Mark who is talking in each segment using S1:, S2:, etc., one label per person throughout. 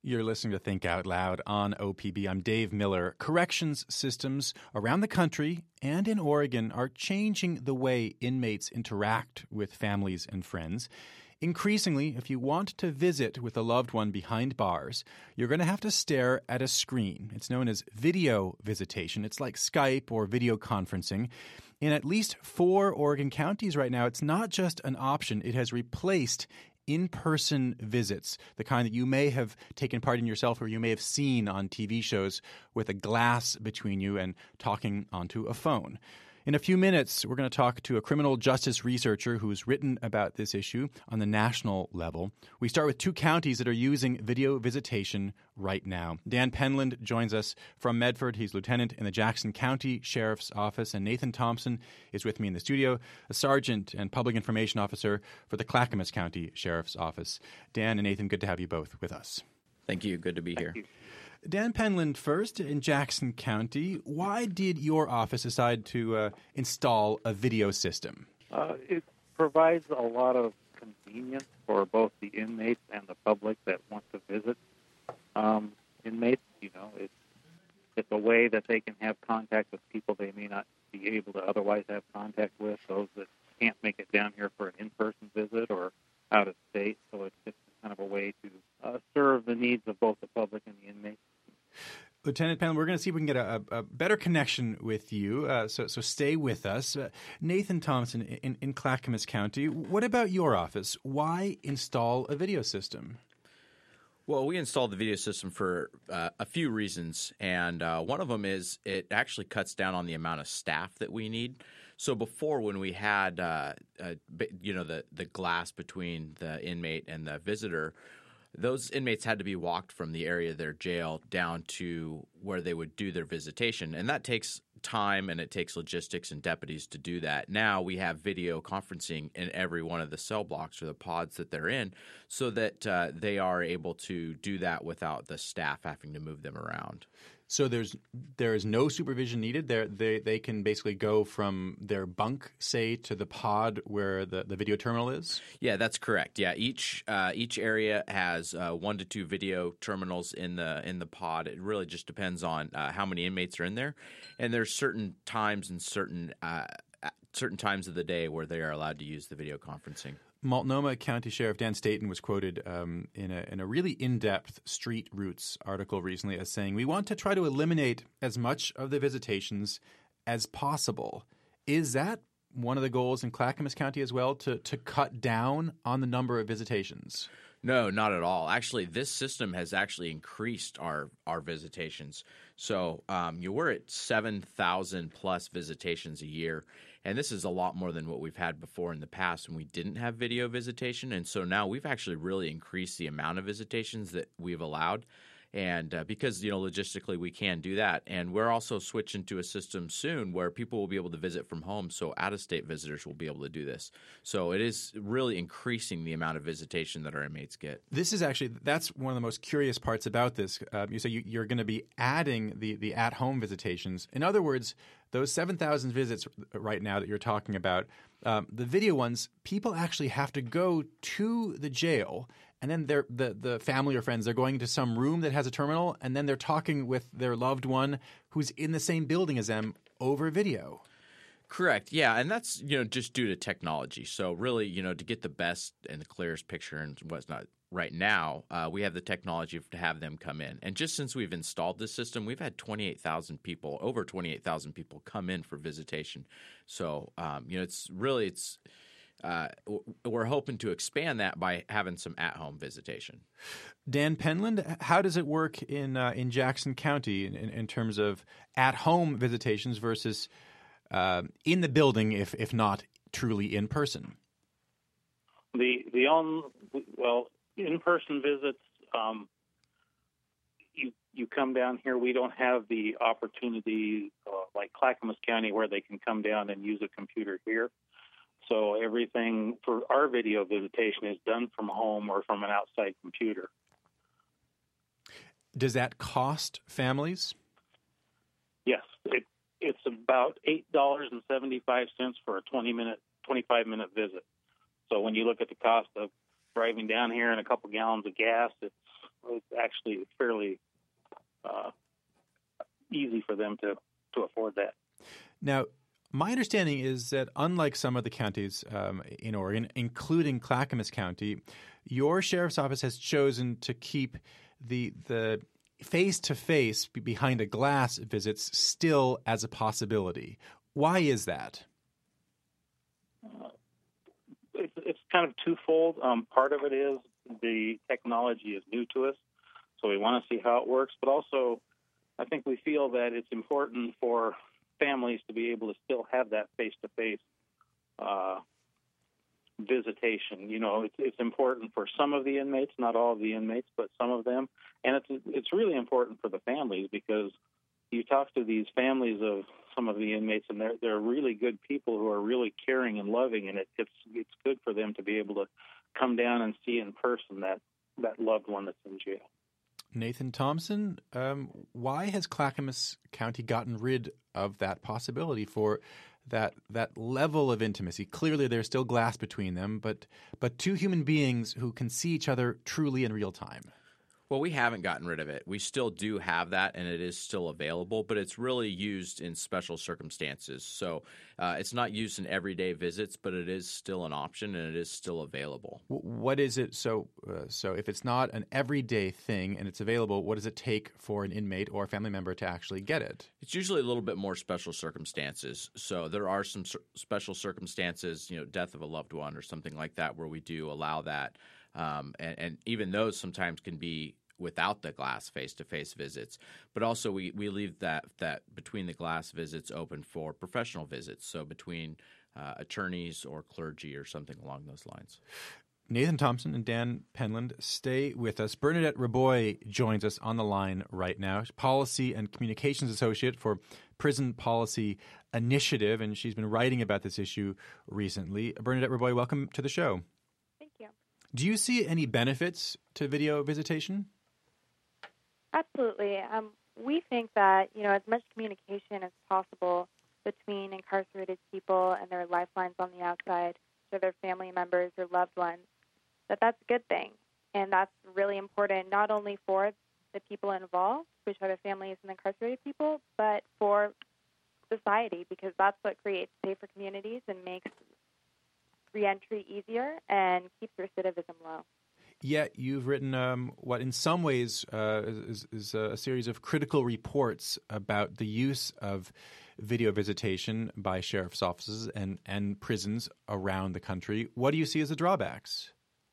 S1: You're listening to Think Out Loud on OPB. I'm Dave Miller. Corrections systems around the country and in Oregon are changing the way inmates interact with families and friends. Increasingly, if you want to visit with a loved one behind bars, you're going to have to stare at a screen. It's known as video visitation. It's like Skype or video conferencing. In at least 4 Oregon counties right now, it's not just an option. It has replaced in-person visits, the kind that you may have taken part in yourself or you may have seen on TV shows with a glass between you and talking onto a phone. In a few minutes, we're going to talk to a criminal justice researcher who's written about this issue on the national level. We start with 2 counties that are using video visitation right now. Dan Penland joins us from Medford. He's lieutenant in the Jackson County Sheriff's Office. And Nathan Thompson is with me in the studio, a sergeant and public information officer for the Clackamas County Sheriff's Office. Dan and Nathan, good to have you both with us.
S2: Thank you. Good to be here.
S1: Dan Penland first in Jackson County. Why did your office decide to install a video system?
S3: It provides a lot of convenience for both the inmates and the public that want to visit inmates. You know, it's a way that they can have contact with people they may not be able to otherwise have contact with, those that can't make it down here for an in-person visit or out of state. So it's just kind of a way to serve the needs of both the public and the inmates.
S1: Lieutenant Penland, we're going to see if we can get a better connection with you, so stay with us. Nathan Thompson in Clackamas County, what about your office? Why install a video system?
S2: Well, we installed the video system for a few reasons, and one of them is it actually cuts down on the amount of staff that we need. So before, when we had the glass between the inmate and the visitor, those inmates had to be walked from the area of their jail down to where they would do their visitation. And that takes time and it takes logistics and deputies to do that. Now we have video conferencing in every one of the cell blocks or the pods that they're in so that they are able to do that without the staff having to move them around.
S1: So there is no supervision needed. They can basically go from their bunk, say, to the pod where the video terminal is?
S2: Yeah, that's correct. Yeah, each area has 1 to 2 video terminals in the pod. It really just depends on how many inmates are in there, and there's certain times and certain times of the day where they are allowed to use the video conferencing.
S1: Multnomah County Sheriff Dan Staton was quoted in a really in-depth Street Roots article recently as saying, "We want to try to eliminate as much of the visitations as possible." Is that one of the goals in Clackamas County as well, to cut down on the number of visitations?
S2: No, not at all. Actually, this system has actually increased our visitations. So we're at 7,000 plus visitations a year. And this is a lot more than what we've had before in the past when we didn't have video visitation. And so now we've actually really increased the amount of visitations that we've allowed. And because, logistically we can do that. And we're also switching to a system soon where people will be able to visit from home. So out-of-state visitors will be able to do this. So it is really increasing the amount of visitation that our inmates get.
S1: This is actually – that's one of the most curious parts about this. You say you're going to be adding the at-home visitations. In other words, those 7,000 visits right now that you're talking about, the video ones, people actually have to go to the jail – and then the family or friends, they're going to some room that has a terminal, and then they're talking with their loved one who's in the same building as them over video.
S2: Correct. Yeah, and that's just due to technology. So really, to get the best and the clearest picture and what's not right now, we have the technology to have them come in. And just since we've installed this system, we've had over 28,000 people come in for visitation. So we're hoping to expand that by having some at-home visitation.
S1: Dan Penland, how does it work in Jackson County in terms of at-home visitations versus in the building, if not truly in person?
S3: In-person visits. You come down here. We don't have the opportunity like Clackamas County where they can come down and use a computer here. So everything for our video visitation is done from home or from an outside computer.
S1: Does that cost families?
S3: Yes. It's about $8.75 for a 25-minute visit. So when you look at the cost of driving down here and a couple gallons of gas, it's
S4: it's actually fairly easy for them to afford that.
S1: Now, my understanding is that unlike some of the counties in Oregon, including Clackamas County, your sheriff's office has chosen to keep the face-to-face behind a glass visits still as a possibility. Why is that?
S4: It's kind of twofold. Part of it is the technology is new to us, so we want to see how it works. But also, I think we feel that it's important for families to be able to still have that face-to-face visitation. You know, it's important for some of the inmates, not all of the inmates, but some of them. And it's really important for the families, because you talk to these families of some of the inmates, and they're really good people who are really caring and loving, and it's good for them to be able to come down and see in person that loved one that's in jail.
S1: Nathan Thompson, why has Clackamas County gotten rid of that possibility for that level of intimacy? Clearly, there's still glass between them, but two human beings who can see each other truly in real time.
S2: Well, we haven't gotten rid of it. We still do have that, and it is still available, but it's really used in special circumstances. So it's not used in everyday visits, but it is still an option, and it is still available.
S1: What is it? So if it's not an everyday thing and it's available, what does it take for an inmate or a family member to actually get it?
S2: It's usually a little bit more special circumstances. So there are some special circumstances, death of a loved one or something like that, where we do allow that. And even those sometimes can be without the glass face-to-face visits. But also we leave that between the glass visits open for professional visits, so between attorneys or clergy or something along those lines.
S1: Nathan Thompson and Dan Penland, stay with us. Bernadette Raboy joins us on the line right now, Policy and Communications Associate for Prison Policy Initiative, and she's been writing about this issue recently. Bernadette Raboy, welcome to the show.
S5: Thank you.
S1: Do you see any benefits to video visitation?
S5: Absolutely. We think that, as much communication as possible between incarcerated people and their lifelines on the outside to their family members or loved ones, that's a good thing. And that's really important, not only for the people involved, which are the families and incarcerated people, but for society, because that's what creates safer communities and makes reentry easier and keeps recidivism low.
S1: Yet you've written what in some ways is a series of critical reports about the use of video visitation by sheriff's offices and prisons around the country. What do you see as the drawbacks?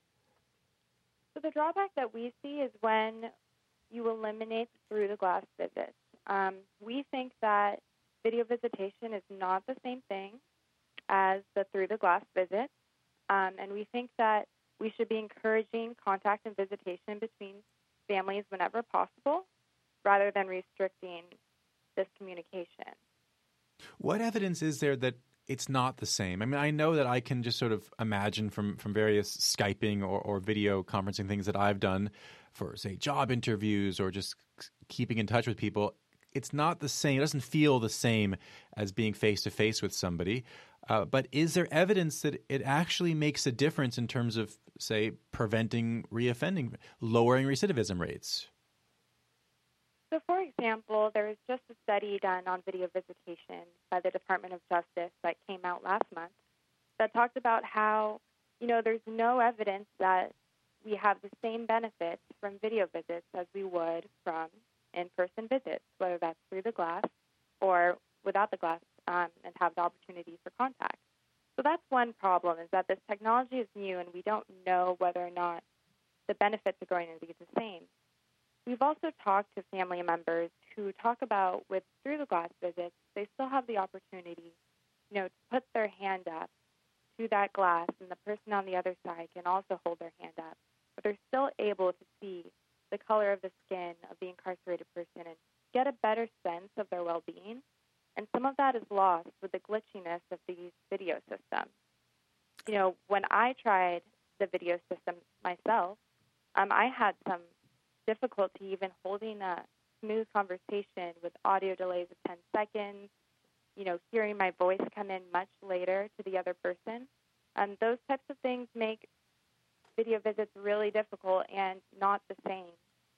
S5: So the drawback that we see is when you eliminate through-the-glass visits. We think that video visitation is not the same thing as the through-the-glass visit, and we think that we should be encouraging contact and visitation between families whenever possible, rather than restricting this communication.
S1: What evidence is there that it's not the same? I mean, I know that I can just sort of imagine from various Skyping or video conferencing things that I've done for, say, job interviews or just keeping in touch with people. It's not the same. It doesn't feel the same as being face-to-face with somebody. But is there evidence that it actually makes a difference in terms of, say, preventing reoffending, lowering recidivism rates?
S5: So, for example, there was just a study done on video visitation by the Department of Justice that came out last month that talked about how, there's no evidence that we have the same benefits from video visits as we would from in-person visits, whether that's through the glass or without the glass, and have the opportunity for contact. So that's one problem, is that this technology is new and we don't know whether or not the benefits are going to be the same. We've also talked to family members who talk about with through-the-glass visits, they still have the opportunity, to put their hand up to that glass, and the person on the other side can also hold their hand up. But they're still able to see the color of the skin of the incarcerated person and get a better sense of their well-being. And some of that is lost with the glitchiness of these video systems. When I tried the video system myself, I had some difficulty even holding a smooth conversation with audio delays of 10 seconds, hearing my voice come in much later to the other person. Those types of things make video visits really difficult and not the same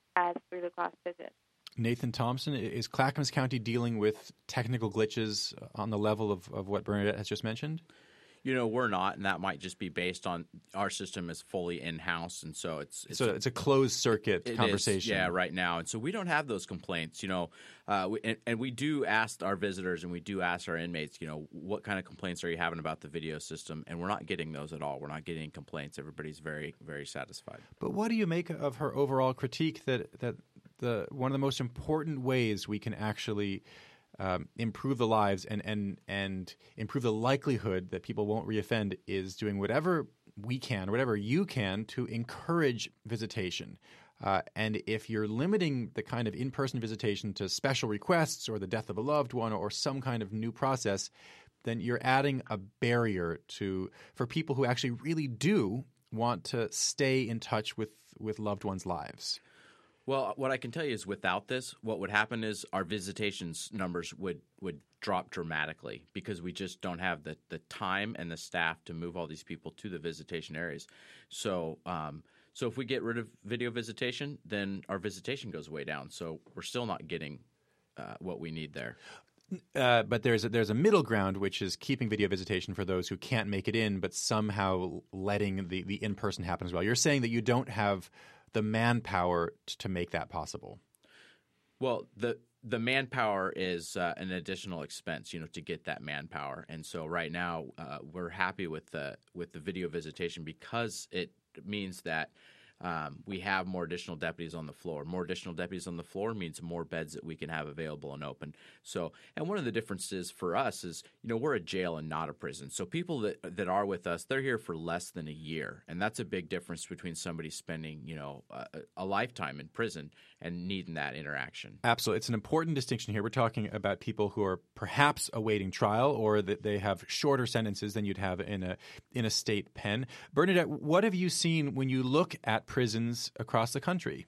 S5: through the glass visit.
S1: Nathan Thompson, is Clackamas County dealing with technical glitches on the level of what Bernadette has just mentioned?
S2: We're not, and that might just be based on our system is fully in-house, and so it's
S1: a closed circuit conversation.
S2: Right now, and so we don't have those complaints. And we do ask our visitors and we do ask our inmates, what kind of complaints are you having about the video system? And we're not getting those at all. We're not getting complaints. Everybody's very, very satisfied.
S1: But what do you make of her overall critique that one of the most important ways we can actually improve the lives and improve the likelihood that people won't reoffend is doing whatever we can, or whatever you can, to encourage visitation. And if you're limiting the kind of in-person visitation to special requests or the death of a loved one or some kind of new process, then you're adding a barrier for people who actually really do want to stay in touch with loved ones' lives.
S2: Well, what I can tell you is without this, what would happen is our visitations numbers would drop dramatically because we just don't have the time and the staff to move all these people to the visitation areas. So if we get rid of video visitation, then our visitation goes way down. So we're still not getting what we need there.
S1: But there's a middle ground, which is keeping video visitation for those who can't make it in, but somehow letting the in-person happen as well. You're saying that you don't have the manpower to make that possible.
S2: Well, the manpower is an additional expense, to get that manpower. And so right now we're happy with the video visitation because it means that we have more additional deputies on the floor. More additional deputies on the floor means more beds that we can have available and open. So, and one of the differences for us is, we're a jail and not a prison. So people that are with us, they're here for less than a year. And that's a big difference between somebody spending, a lifetime in prison and needing that interaction.
S1: Absolutely. It's an important distinction here. We're talking about people who are perhaps awaiting trial or that they have shorter sentences than you'd have in a state pen. Bernadette, what have you seen when you look at prisons across the country?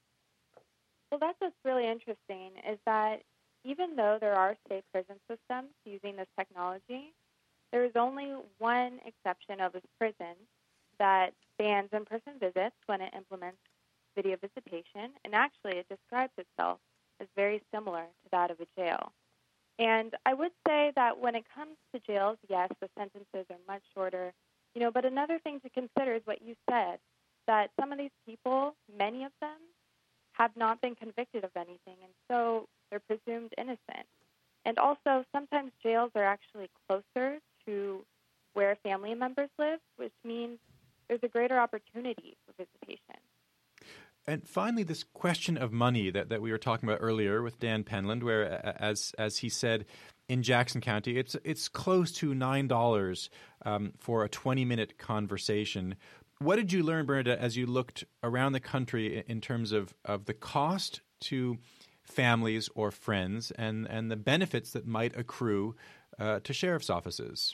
S5: Well, that's what's really interesting is that even though there are state prison systems using this technology, there is only one exception of this prison that bans in-person visits when it implements video visitation, and actually it describes itself as very similar to that of a jail. And I would say that when it comes to jails, yes, the sentences are much shorter, but another thing to consider is what you said, that some of these people, many of them, have not been convicted of anything, and so they're presumed innocent. And also, sometimes jails are actually closer to where family members live, which means there's a greater opportunity for visitation.
S1: And finally, this question of money that we were talking about earlier with Dan Penland, where, as he said, in Jackson County, it's close to $9 for a 20-minute conversation. What did you learn, Bernadette, as you looked around the country in terms of the cost to families or friends and the benefits that might accrue to sheriff's offices?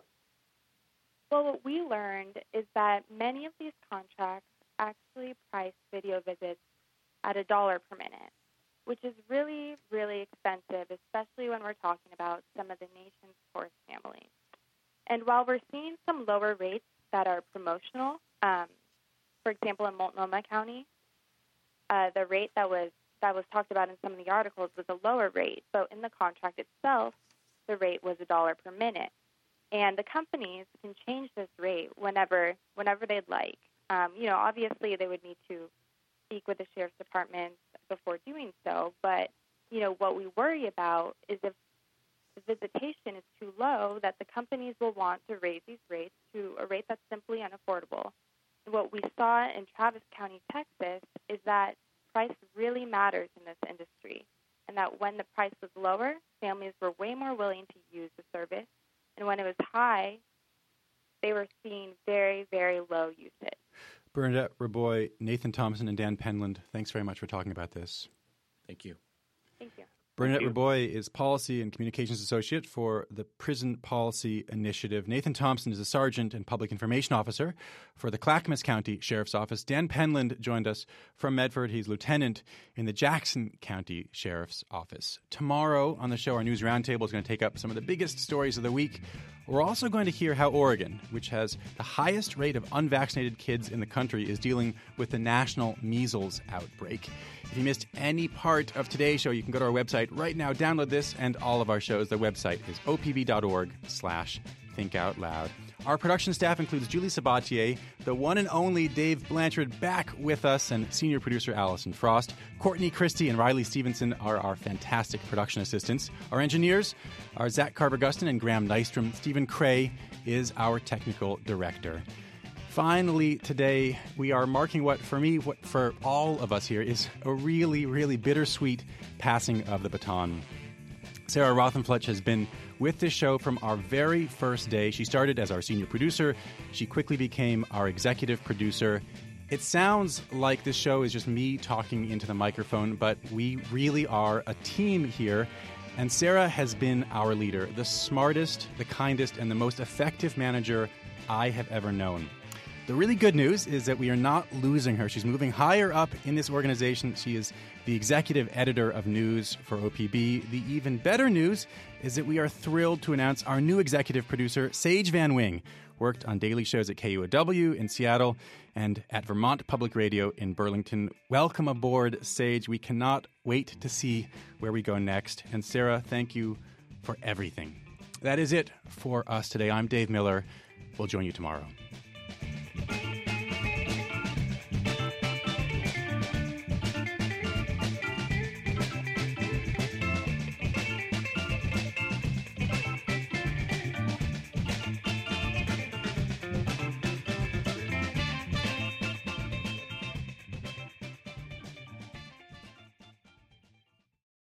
S5: Well, what we learned is that many of these contracts actually price video visits at $1 per minute, which is really, really expensive, especially when we're talking about some of the nation's poorest families. And while we're seeing some lower rates that are promotional, for example, in Multnomah County, the rate that was talked about in some of the articles was a lower rate, but in the contract itself, the rate was $1 per minute. And the companies can change this rate whenever they'd like. Obviously they would need to speak with the sheriff's department before doing so, but, what we worry about is if the visitation is too low, that the companies will want to raise these rates to a rate that's simply unaffordable. And what we saw in Travis County, Texas, is that price really matters in this industry, and that when the price was lower, families were way more willing to use the service, and when it was high, they were seeing very, very low usage.
S1: Bernadette Raboy, Nathan Thompson, and Dan Penland, thanks very much for talking about this.
S2: Thank you.
S5: Thank you.
S1: Bernadette Raboy is Policy and Communications Associate for the Prison Policy Initiative. Nathan Thompson is a Sergeant and Public Information Officer for the Clackamas County Sheriff's Office. Dan Penland joined us from Medford. He's Lieutenant in the Jackson County Sheriff's Office. Tomorrow on the show, our News Roundtable is going to take up some of the biggest stories of the week. We're also going to hear how Oregon, which has the highest rate of unvaccinated kids in the country, is dealing with the national measles outbreak. If you missed any part of today's show, you can go to our website right now, download this and all of our shows. The website is opb.org/thinkoutloud. Our production staff includes Julie Sabatier, the one and only Dave Blanchard back with us, and senior producer Allison Frost. Courtney Christie and Riley Stevenson are our fantastic production assistants. Our engineers are Zach Carver-Gustin and Graham Nystrom. Stephen Cray is our technical director. Finally, today, we are marking what for all of us here is a really, really bittersweet passing of the baton. Sarah Rothenfletch has been with this show from our very first day. She started as our senior producer. She quickly became our executive producer. It sounds like this show is just me talking into the microphone, but we really are a team here. And Sarah has been our leader, the smartest, the kindest, and the most effective manager I have ever known. The really good news is that we are not losing her. She's moving higher up in this organization. She is the executive editor of news for OPB. The even better news is that we are thrilled to announce our new executive producer, Sage Van Wing, worked on daily shows at KUOW in Seattle and at Vermont Public Radio in Burlington. Welcome aboard, Sage. We cannot wait to see where we go next. And Sarah, thank you for everything. That is it for us today. I'm Dave Miller. We'll join you tomorrow.